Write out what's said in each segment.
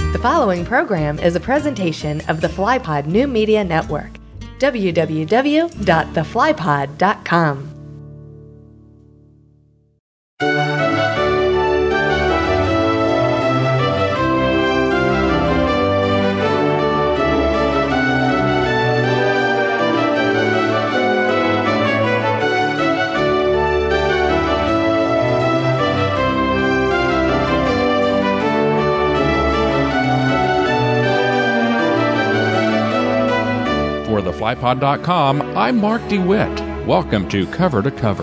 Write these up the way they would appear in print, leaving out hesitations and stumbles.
The following program is a presentation of the FlyPod New Media Network. www.theflypod.com. For theflypod.com, I'm Mark DeWitt. Welcome to Cover to Cover.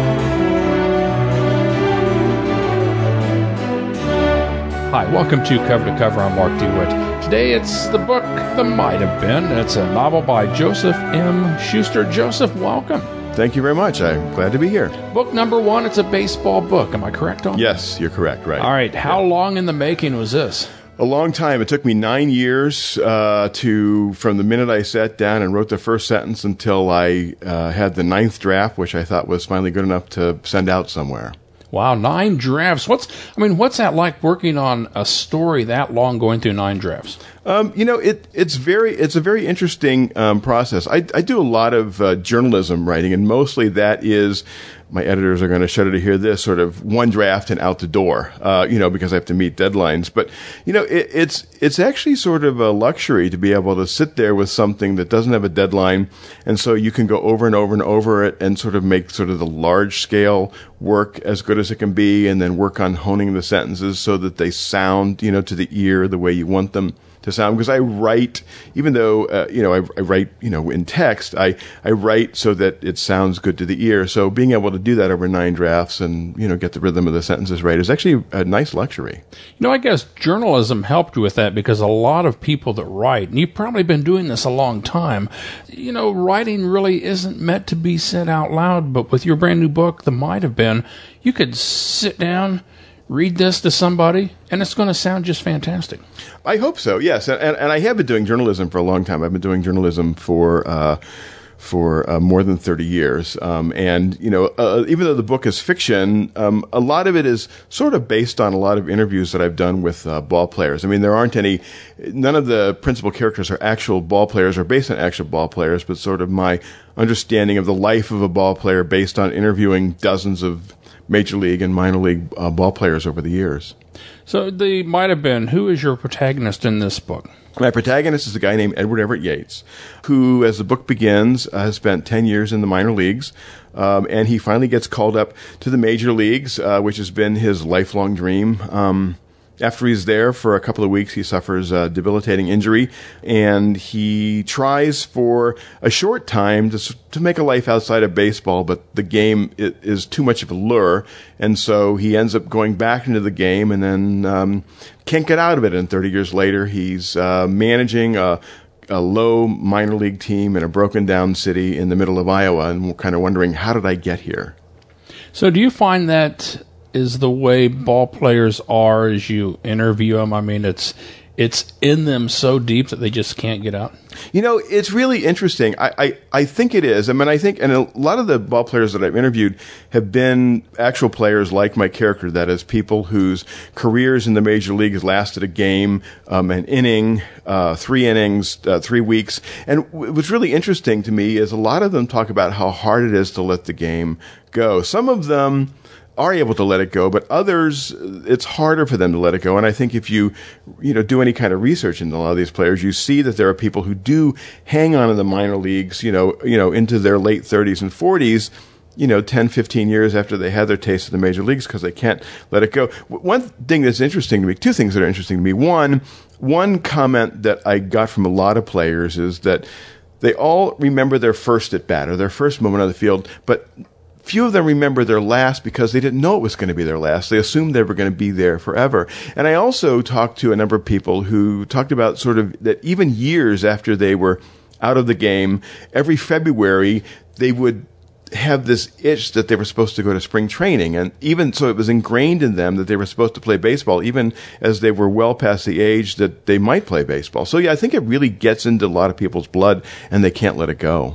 Hi, welcome to Cover to Cover. I'm Mark DeWitt. Today it's the book The Might Have Been. It's a novel by Joseph M. Schuster. Joseph, welcome. Thank you very much. I'm glad to be here. Book number one, it's a baseball book. Am I correct on that? Yes, you're correct, right. All right, how long in the making was this? A long time. It took me 9 years from the minute I sat down and wrote the first sentence until I had the 9th draft, which I thought was finally good enough to send out somewhere. Wow, 9 drafts. What's that like working on a story that long, going through 9 drafts? It's a very interesting process. I do a lot of journalism writing, and mostly that is, my editors are going to shudder to hear this, sort of one draft and out the door, because I have to meet deadlines. But, it's actually sort of a luxury to be able to sit there with something that doesn't have a deadline. And so you can go over and over and over it and sort of make sort of the large scale work as good as it can be, and then work on honing the sentences so that they sound, to the ear the way you want them to sound. Because I write, even though, I write, in text, I write so that it sounds good to the ear. So being able to do that over 9 drafts and, get the rhythm of the sentences right is actually a nice luxury. I guess journalism helped with that, because a lot of people that write, and you've probably been doing this a long time, writing really isn't meant to be said out loud. But with your brand new book, The Might Have Been, you could sit down, read this to somebody, and it's going to sound just fantastic. I hope so, yes. And I have been doing journalism for a long time. I've been doing journalism for more than 30 years. Even though the book is fiction, a lot of it is sort of based on a lot of interviews that I've done with ball players. None of the principal characters are actual ball players or based on actual ball players, but sort of my understanding of the life of a ball player based on interviewing dozens of major league and minor league ball players over the years. So the Might Have Been, who is your protagonist in this book? My protagonist is a guy named Edward Everett Yates, who, as the book begins, has spent 10 years in the minor leagues, and he finally gets called up to the major leagues, which has been his lifelong dream. After he's there for a couple of weeks, he suffers a debilitating injury, and he tries for a short time to make a life outside of baseball, but the game is too much of a lure, and so he ends up going back into the game and then can't get out of it. And 30 years later, he's managing a low minor league team in a broken down city in the middle of Iowa, and we're kind of wondering, how did I get here? So do you find that is the way ball players are as you interview them? It's in them so deep that they just can't get out? It's really interesting. I think it is. I think, and a lot of the ball players that I've interviewed have been actual players like my character, that is, people whose careers in the major leagues lasted a game, an inning, 3 innings, 3 weeks. And what's really interesting to me is a lot of them talk about how hard it is to let the game go. Some of them are able to let it go, but others, it's harder for them to let it go. And I think if you do any kind of research into a lot of these players, you see that there are people who do hang on in the minor leagues, into their late 30s and 40s, 10, 15 years after they had their taste of the major leagues, because they can't let it go. One thing that's interesting to me, 2 things that are interesting to me. One comment that I got from a lot of players is that they all remember their first at bat or their first moment on the field, but few of them remember their last because they didn't know it was going to be their last. They assumed they were going to be there forever. And I also talked to a number of people who talked about sort of that even years after they were out of the game, every February they would have this itch that they were supposed to go to spring training. And even so, it was ingrained in them that they were supposed to play baseball, even as they were well past the age that they might play baseball. So yeah, I think it really gets into a lot of people's blood and they can't let it go.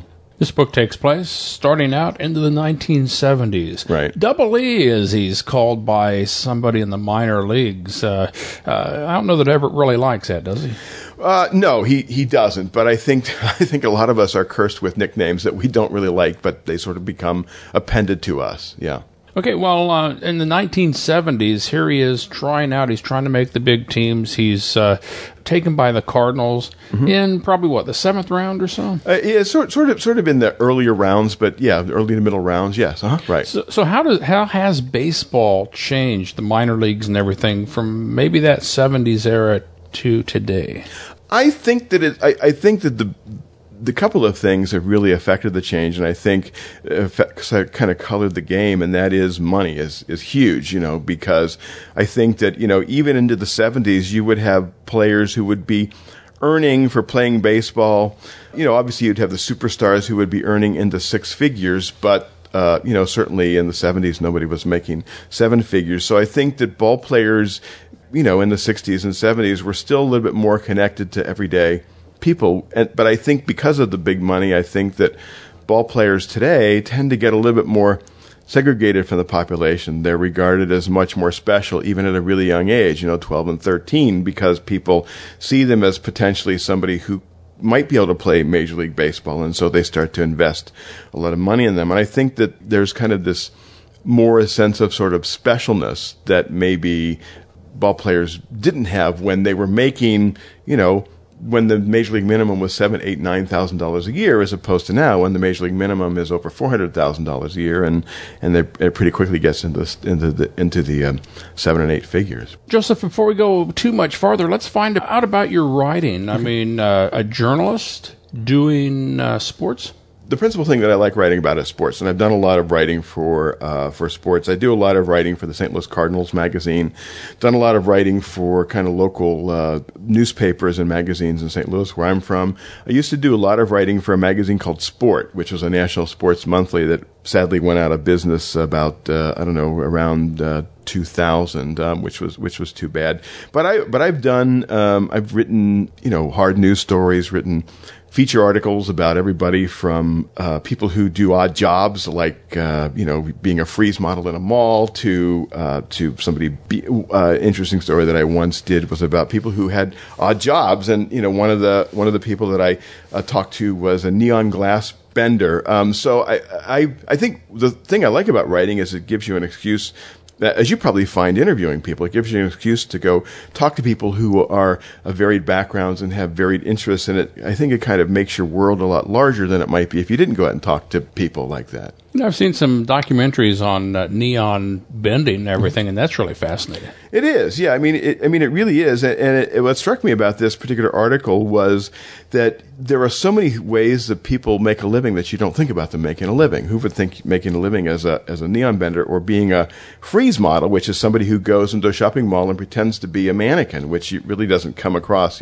This book takes place starting out into the 1970s. Right. Double E, as he's called by somebody in the minor leagues. I don't know that Everett really likes that, does he? No, he doesn't. But I think a lot of us are cursed with nicknames that we don't really like, but they sort of become appended to us. Yeah. Okay, well, in the 1970s, here he is trying out. He's trying to make the big teams. He's taken by the Cardinals in probably, the 7th round or so? Yeah, sort of in the earlier rounds, but yeah, early to middle rounds, yes. Right. So how has baseball changed, the minor leagues and everything, from maybe that 70s era to today? I think that the couple of things have really affected the change, and I think kind of colored the game, and that is money is huge, because I think that, even into the 70s, you would have players who would be earning for playing baseball. Obviously you'd have the superstars who would be earning into six figures, but certainly in the 70s, nobody was making seven figures. So I think that ball players, in the 60s and 70s were still a little bit more connected to everyday people, but I think because of the big money, I think that ball players today tend to get a little bit more segregated from the population. They're regarded as much more special, even at a really young age, 12 and 13, because people see them as potentially somebody who might be able to play Major League Baseball, and so they start to invest a lot of money in them. And I think that there's kind of this more a sense of sort of specialness that maybe ball players didn't have when they were making, when the Major League minimum was $7,000, $8,000, $9,000 a year, as opposed to now when the Major League minimum is over $400,000 a year, and it pretty quickly gets into the 7 and 8 figures. Joseph, before we go too much farther, let's find out about your writing. I mean, a journalist doing sports. The principal thing that I like writing about is sports, and I've done a lot of writing for sports. I do a lot of writing for the St. Louis Cardinals magazine, done a lot of writing for kind of local newspapers and magazines in St. Louis, where I'm from. I used to do a lot of writing for a magazine called Sport, which was a national sports monthly that sadly went out of business about around 2000, which was too bad. But I've done I've written hard news stories, written feature articles about everybody from people who do odd jobs, like being a freeze model in a mall, to somebody. Interesting story that I once did was about people who had odd jobs, and one of the people that I talked to was a neon glass bender. So I think the thing I like about writing is it gives you an excuse. As you probably find interviewing people, it gives you an excuse to go talk to people who are of varied backgrounds and have varied interests in it. I think it kind of makes your world a lot larger than it might be if you didn't go out and talk to people like that. I've seen some documentaries on neon bending and everything, and that's really fascinating. It is, yeah. I mean, it really is. And what struck me about this particular article was that there are so many ways that people make a living that you don't think about them making a living. Who would think making a living as a neon bender, or being a freeze model, which is somebody who goes into a shopping mall and pretends to be a mannequin, which really doesn't come across,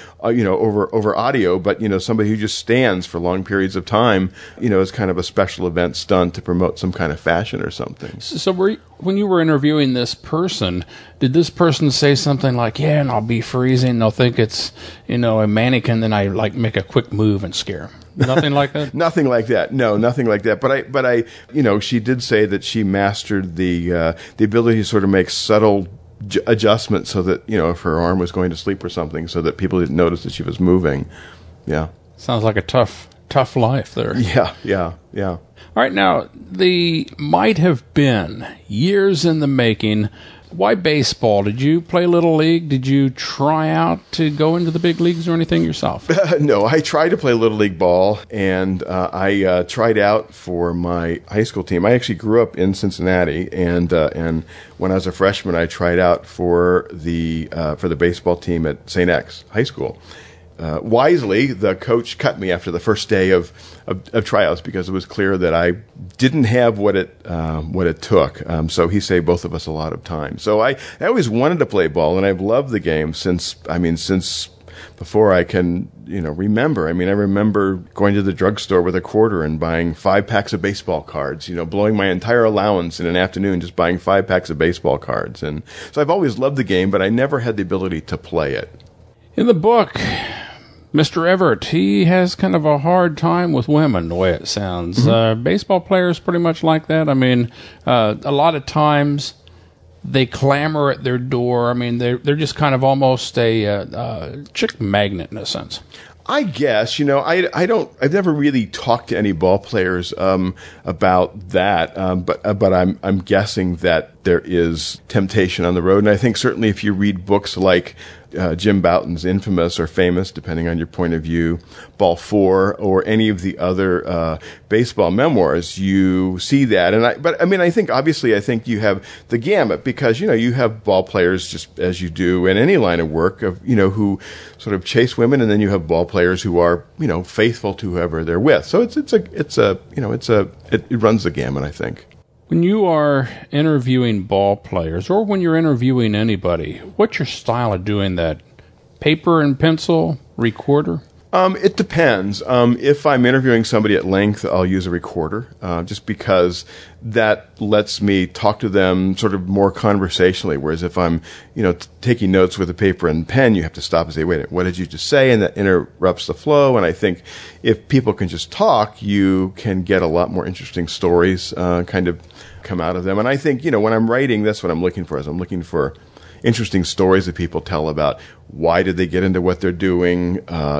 over audio, but somebody who just stands for long periods of time, as kind of a special event stunt to promote some kind of fashion or something. So when you were interviewing this person, did this person say something like, yeah, and I'll be freezing, they'll think it's, a mannequin, then I make a quick move and scare them? Nothing like that? Nothing like that. No, nothing like that. But I, she did say that she mastered the ability to sort of make subtle adjustments so that, if her arm was going to sleep or something, so that people didn't notice that she was moving. Yeah. Sounds like a tough life there. Yeah. All right, now, the might have been years in the making. Why baseball? Did you play Little League? Did you try out to go into the big leagues or anything yourself? No, I tried to play Little League ball, and I tried out for my high school team. I actually grew up in Cincinnati, and when I was a freshman, I tried out for the baseball team at St. X High School. Wisely, the coach cut me after the first day of tryouts because it was clear that I didn't have what it took. So he saved both of us a lot of time. So I always wanted to play ball, and I've loved the game since before I can remember. I remember going to the drugstore with a quarter and buying 5 packs of baseball cards. Blowing my entire allowance in an afternoon just buying 5 packs of baseball cards. And so I've always loved the game, but I never had the ability to play it. In the book, Mr. Everett, he has kind of a hard time with women, the way it sounds. Baseball players pretty much like that. I mean, a lot of times they clamor at their door. I mean, they're just kind of almost a chick magnet in a sense. I guess, I've never really talked to any ball players about that, but I'm guessing that there is temptation on the road, and I think certainly if you read books like Jim Bouton's infamous or famous, depending on your point of view, Ball 4, or any of the other baseball memoirs, you see that. I think you have the gamut, because you have ball players, just as you do in any line of work, who sort of chase women, and then you have ball players who are faithful to whoever they're with. So it runs the gamut, I think. When you are interviewing ball players, or when you're interviewing anybody, what's your style of doing that? Paper and pencil, recorder? It depends. If I'm interviewing somebody at length, I'll use a recorder, just because that lets me talk to them sort of more conversationally. Whereas if I'm, taking notes with a paper and pen, you have to stop and say, wait, what did you just say? And that interrupts the flow. And I think if people can just talk, you can get a lot more interesting stories, kind of come out of them. And I think, when I'm writing, that's what I'm looking for, I'm looking for interesting stories that people tell about why did they get into what they're doing,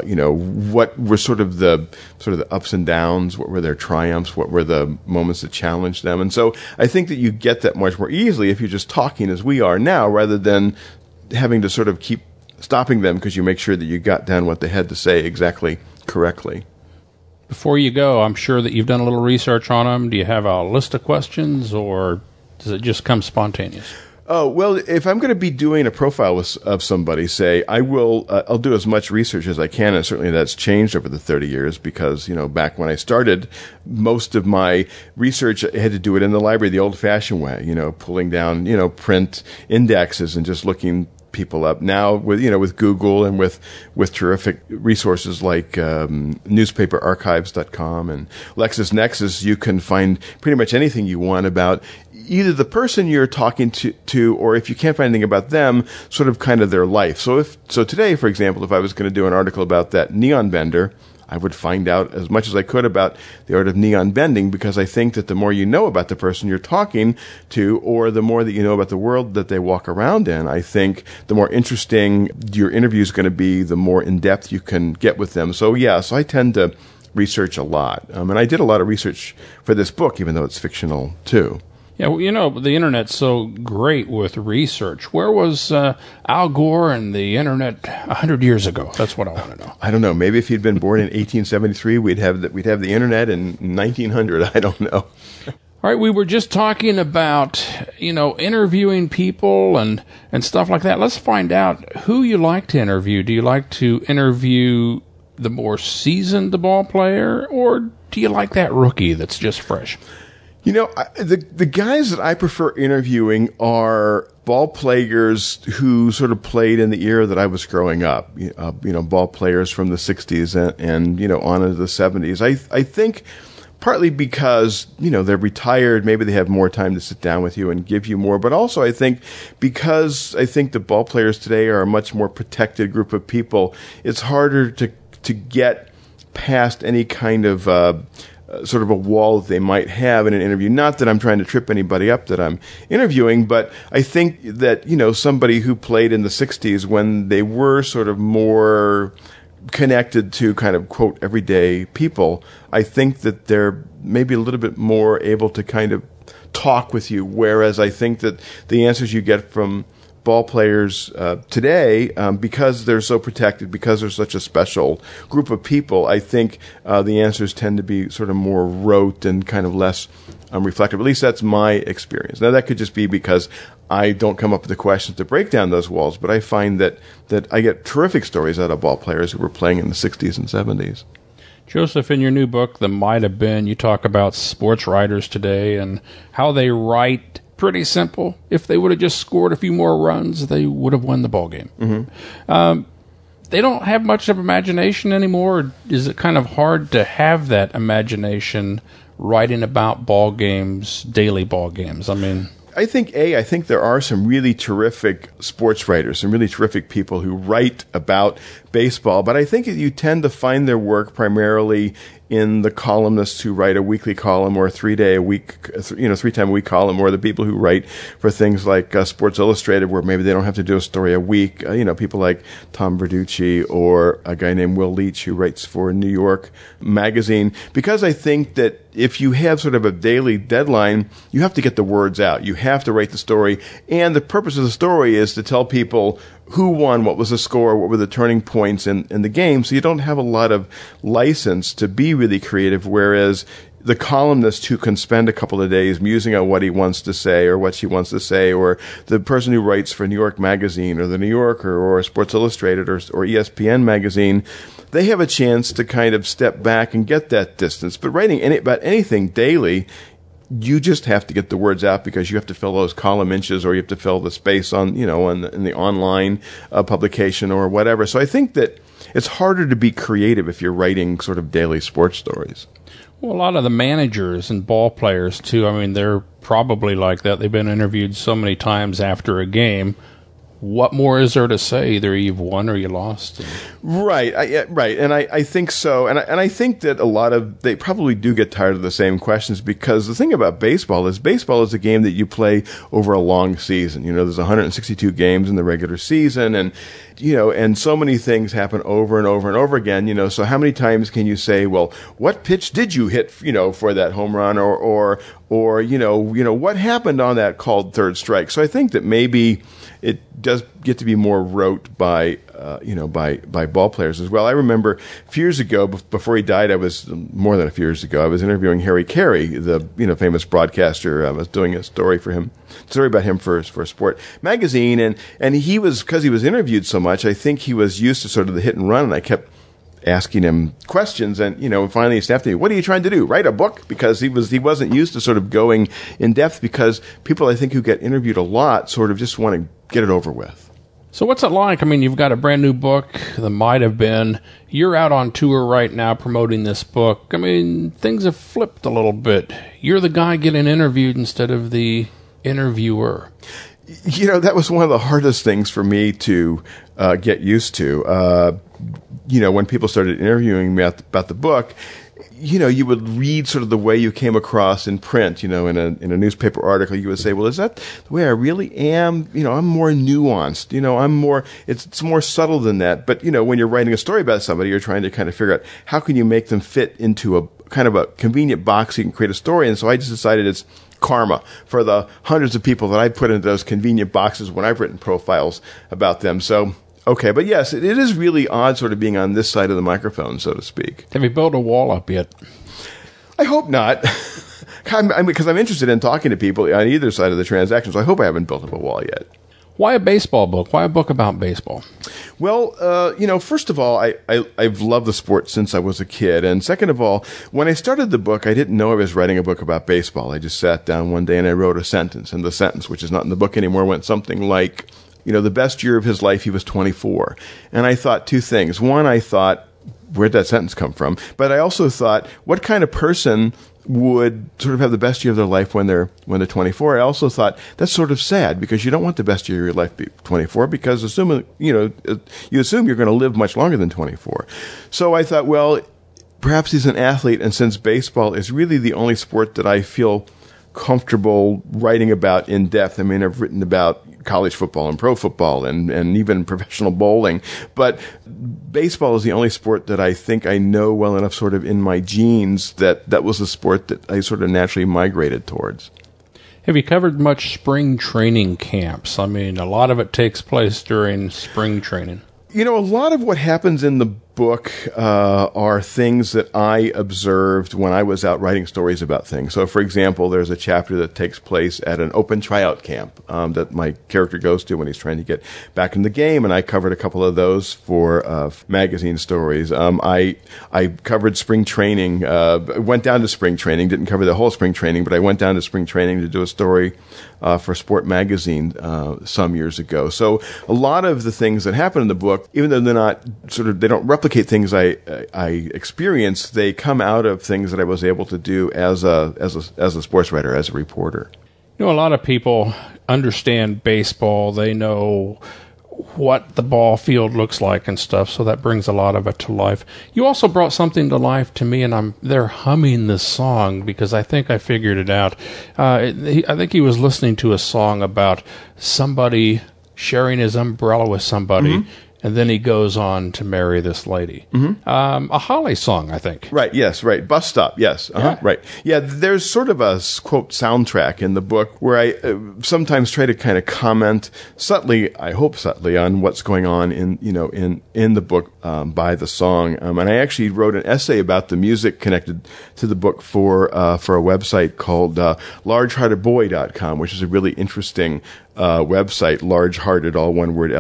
what were sort of the ups and downs, what were their triumphs, what were the moments that challenged them. And so I think that you get that much more easily if you're just talking as we are now, rather than having to sort of keep stopping them because you make sure that you got down what they had to say exactly correctly. Before you go, I'm sure that you've done a little research on them. Do you have a list of questions, or does it just come spontaneous? Oh, well, if I'm going to be doing a profile of somebody, say, I'll do as much research as I can, and certainly that's changed over the 30 years because, back when I started, most of my research, I had to do it in the library the old-fashioned way, pulling down, print indexes and just looking people up. Now with Google and with terrific resources like newspaperarchives.com and LexisNexis, you can find pretty much anything you want about either the person you're talking to, or if you can't find anything about them, sort of kind of their life. So today, for example, if I was going to do an article about that neon bender, I would find out as much as I could about the art of neon bending, because I think that the more you know about the person you're talking to, or the more that you know about the world that they walk around in, I think the more interesting your interview is going to be, the more in-depth you can get with them. So I tend to research a lot. And I did a lot of research for this book, even though it's fictional too. Yeah, well, the Internet's so great with research. Where was Al Gore and the Internet 100 years ago? That's what I want to know. I don't know. Maybe if he'd been born in 1873, we'd have the Internet in 1900. I don't know. All right, we were just talking about, interviewing people and stuff like that. Let's find out who you like to interview. Do you like to interview the more seasoned ball player, or do you like that rookie that's just fresh? The guys that I prefer interviewing are ball players who sort of played in the era that I was growing up. Ball players from the 60s and on into the 70s. I think partly because, they're retired, maybe they have more time to sit down with you and give you more. But also I think because I think the ball players today are a much more protected group of people, it's harder to get past any kind of sort of a wall that they might have in an interview. Not that I'm trying to trip anybody up that I'm interviewing, but I think that, somebody who played in the 60s when they were sort of more connected to kind of, quote, everyday people, I think that they're maybe a little bit more able to kind of talk with you, whereas I think that the answers you get from ball players today, because they're so protected, because they're such a special group of people, I think the answers tend to be sort of more rote and kind of less reflective. At least that's my experience. Now, that could just be because I don't come up with the questions to break down those walls, but I find that I get terrific stories out of ball players who were playing in the 60s and 70s. Joseph, in your new book, The Might Have Been, you talk about sports writers today and how they write pretty simple. If they would have just scored a few more runs, they would have won the ball game. Mm-hmm. They don't have much of imagination anymore. Is it kind of hard to have that imagination writing about ball games, daily ball games? I mean, I think there are some really terrific sports writers, some really terrific people who write about baseball, but I think you tend to find their work primarily in the columnists who write a weekly column or a 3-day a week, 3-time a week column, or the people who write for things like Sports Illustrated, where maybe they don't have to do a story a week. People like Tom Verducci or a guy named Will Leach who writes for New York Magazine. Because I think that if you have sort of a daily deadline, you have to get the words out. You have to write the story. And the purpose of the story is to tell people who won, what was the score, what were the turning points in the game. So you don't have a lot of license to be really creative, whereas the columnist who can spend a couple of days musing on what he wants to say or what she wants to say, or the person who writes for New York Magazine or the New Yorker or Sports Illustrated or ESPN Magazine, they have a chance to kind of step back and get that distance. But writing about anything daily, you just have to get the words out because you have to fill those column inches, or you have to fill the space in the online publication or whatever. So I think that it's harder to be creative if you're writing sort of daily sports stories. Well, a lot of the managers and ball players, too, I mean, they're probably like that. They've been interviewed so many times after a game. What more is there to say? Either you've won or you lost. Right, right, and I think so, and I think that they probably do get tired of the same questions, because the thing about baseball is a game that you play over a long season. There's 162 games in the regular season, and and so many things happen over and over and over again. So how many times can you say, well, what pitch did you hit, for that home run, or what happened on that called third strike? So I think that maybe it does get to be more rote by ball players as well. I remember a few years ago, before he died, I was interviewing Harry Carey, the famous broadcaster. I was doing a story about him for Sport Magazine, and he was, because he was interviewed so much, I think he was used to sort of the hit and run, and I kept asking him questions, and finally he snapped at me, "What are you trying to do? Write a book?" Because he wasn't used to sort of going in depth, because people, I think, who get interviewed a lot sort of just want to get it over with. So what's it like? I mean, you've got a brand new book, The Might Have Been. You're out on tour right now promoting this book. I mean, things have flipped a little bit. You're the guy getting interviewed instead of the interviewer. That was one of the hardest things for me to get used to. When people started interviewing me about the book, you would read sort of the way you came across in print, in a newspaper article. You would say, well, is that the way I really am? I'm more nuanced, it's more subtle than that. But, when you're writing a story about somebody, you're trying to kind of figure out how can you make them fit into a kind of a convenient box so you can create a story. And so I just decided it's karma for the hundreds of people that I put into those convenient boxes when I've written profiles about them. So, okay, but yes, it is really odd sort of being on this side of the microphone, so to speak. Have you built a wall up yet? I hope not, because I'm interested in talking to people on either side of the transaction, so I hope I haven't built up a wall yet. Why a baseball book? Why a book about baseball? Well, first of all, I've loved the sport since I was a kid. And second of all, when I started the book, I didn't know I was writing a book about baseball. I just sat down one day and I wrote a sentence. And the sentence, which is not in the book anymore, went something like, the best year of his life, he was 24. And I thought two things. One, I thought, where'd that sentence come from? But I also thought, what kind of person would sort of have the best year of their life when they're 24? I also thought that's sort of sad, because you don't want the best year of your life to be 24, because you assume you're going to live much longer than 24. So I thought, well, perhaps he's an athlete, and since baseball is really the only sport that I feel comfortable writing about in depth. I mean, I've written about college football and pro football and even professional bowling, but baseball is the only sport that I think I know well enough sort of in my genes that was a sport that I sort of naturally migrated towards. Have you covered much spring training camps? I mean, a lot of it takes place during spring training. A lot of what happens in the book are things that I observed when I was out writing stories about things. So, for example, there's a chapter that takes place at an open tryout camp that my character goes to when he's trying to get back in the game, and I covered a couple of those for magazine stories. I covered spring training, went down to spring training, didn't cover the whole spring training, but I went down to spring training to do a story for Sport Magazine some years ago. So a lot of the things that happen in the book, even though they don't replicate things I experience, they come out of things that I was able to do as a sports writer, as a reporter. You know, a lot of people understand baseball. They know what the ball field looks like and stuff, so that brings a lot of it to life. You also brought something to life to me, and I'm there humming this song because I think I figured it out. I think he was listening to a song about somebody sharing his umbrella with somebody, and then he goes on to marry this lady. A Holly song, I think. Right, yes, right. Bus Stop, yes. Yeah. Right. Yeah, there's sort of a, quote, soundtrack in the book where I sometimes try to kind of comment subtly, I hope subtly, on what's going on in the book by the song. And I actually wrote an essay about the music connected to the book for a website called largeheartedboy.com, which is a really interesting website, largehearted, all one word,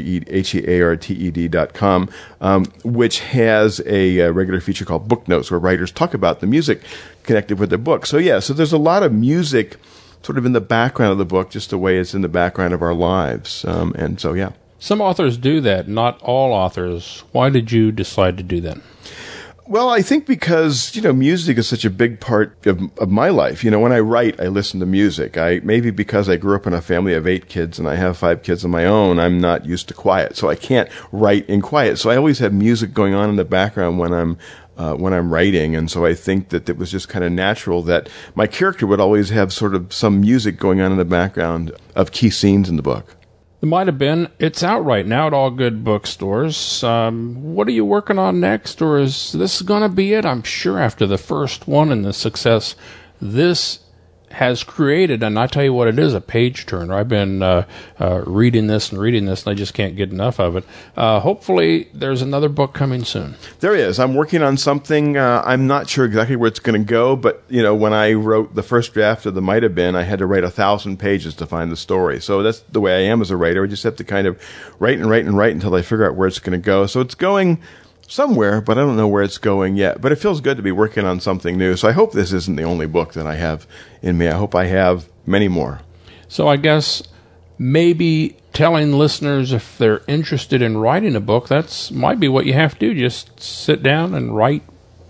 LARGEHEARTED.com, which has a regular feature called Book Notes, where writers talk about the music connected with their book. So there's a lot of music sort of in the background of the book, just the way it's in the background of our lives. Some authors do that, not all authors. Why did you decide to do that? Well, I think because, music is such a big part of my life. When I write, I listen to music. Maybe because I grew up in a family of 8 kids and I have 5 kids of my own, I'm not used to quiet. So I can't write in quiet. So I always have music going on in the background when I'm writing. And so I think that it was just kind of natural that my character would always have sort of some music going on in the background of key scenes in the book. It might have been. It's out right now at all good bookstores. What are you working on next, or is this going to be it? I'm sure after the first one and the success this has created, and I tell you what it is, a page turner. I've been reading this, and I just can't get enough of it. Hopefully there's another book coming soon. There is. I'm working on something. I'm not sure exactly where it's going to go, but, when I wrote the first draft of the Might Have Been, I had to write 1,000 pages to find the story. So that's the way I am as a writer. I just have to kind of write until I figure out where it's going to go. So it's going somewhere, but I don't know where it's going yet. But it feels good to be working on something new. So I hope this isn't the only book that I have in me. I hope I have many more. So I guess maybe telling listeners if they're interested in writing a book, that's might be what you have to do. Just sit down and write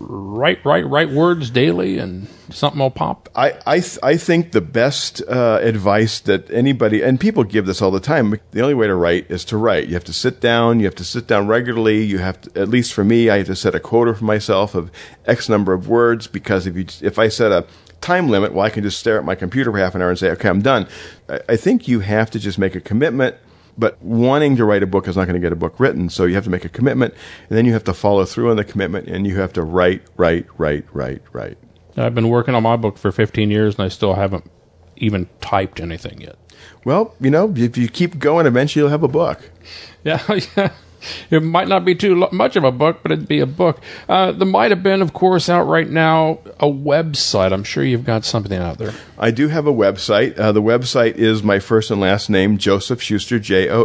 words daily, and something will pop. I think the best advice that anybody, and people give this all the time, the only way to write is to write. You have to sit down. You have to sit down regularly. You have to, at least for me, I have to set a quota for myself of X number of words, because if I set a time limit, well, I can just stare at my computer for half an hour and say, okay, I'm done. I think you have to just make a commitment. But wanting to write a book is not going to get a book written, so you have to make a commitment, and then you have to follow through on the commitment, and you have to write. I've been working on my book for 15 years, and I still haven't even typed anything yet. Well, if you keep going, eventually you'll have a book. Yeah. It might not be too much of a book, but it'd be a book. There might have been, of course, out right now, a website. I'm sure you've got something out there. I do have a website. The website is my first and last name, Joseph Schuster,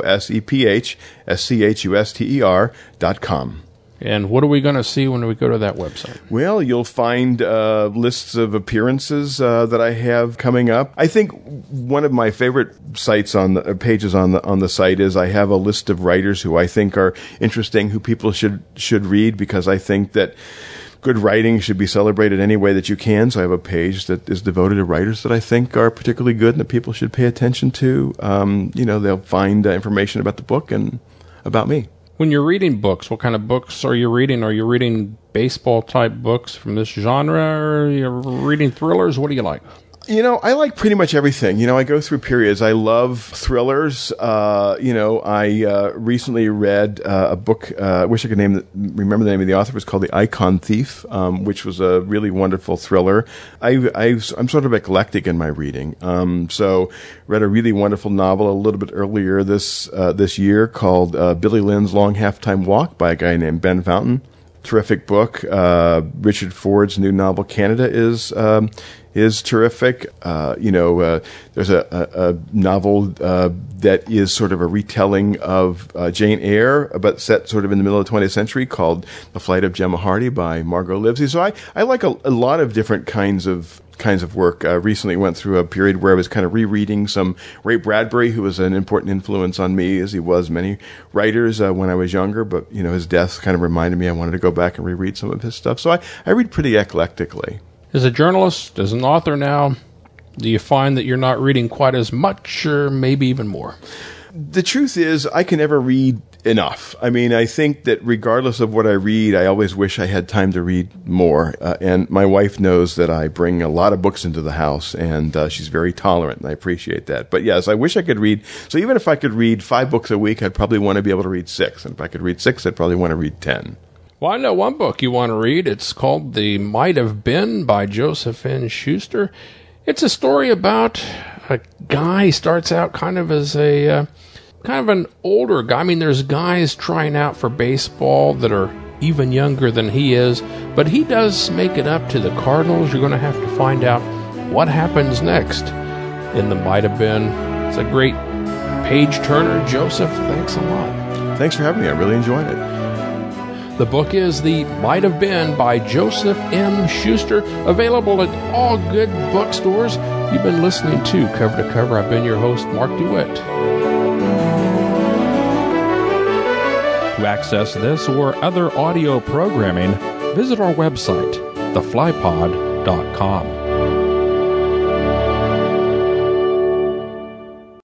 JosephSchuster.com. And what are we going to see when we go to that website? Well, you'll find lists of appearances that I have coming up. I think one of my favorite sites on the pages on the site is I have a list of writers who I think are interesting, who people should read, because I think that good writing should be celebrated any way that you can. So I have a page that is devoted to writers that I think are particularly good and that people should pay attention to. They'll find information about the book and about me. When you're reading books, what kind of books are you reading? Are you reading baseball-type books from this genre, or are you reading thrillers? What do you like? I like pretty much everything. I go through periods. I love thrillers. I recently read a book, I wish I could remember the name of the author. It was called The Icon Thief, which was a really wonderful thriller. I'm sort of eclectic in my reading. So read a really wonderful novel a little bit earlier this year called Billy Lynn's Long Halftime Walk by a guy named Ben Fountain. Terrific book. Richard Ford's new novel Canada is terrific. There's a novel that is sort of a retelling of Jane Eyre, but set sort of in the middle of the 20th century, called The Flight of Gemma Hardy by Margot Livesey. So I like a lot of different kinds of work. Recently went through a period where I was kind of rereading some Ray Bradbury, who was an important influence on me, as he was many writers when I was younger. But his death kind of reminded me I wanted to go back and reread some of his stuff. So I read pretty eclectically. As a journalist, as an author now, Do you find that you're not reading quite as much, or maybe even more? The truth is, I can never read enough. I mean, I think that regardless of what I read, I always wish I had time to read more. And my wife knows that I bring a lot of books into the house, and she's very tolerant, and I appreciate that. But yes, I wish I could read. So even if I could read 5 books a week, I'd probably want to be able to read 6. And if I could read 6, I'd probably want to read 10. Well, I know one book you want to read. It's called The Might Have Been by Joseph M. Schuster. It's a story about a guy. He starts out kind of as a kind of an older guy. I mean, there's guys trying out for baseball that are even younger than he is, but he does make it up to the Cardinals. You're going to have to find out what happens next in The Might Have Been. It's a great page-turner. Joseph, thanks a lot. Thanks for having me. I really enjoyed it. The book is The Might Have Been by Joseph M. Schuster, available at all good bookstores. You've been listening to Cover to Cover. I've been your host, Mark DeWitt. To access this or other audio programming, visit our website, theflypod.com.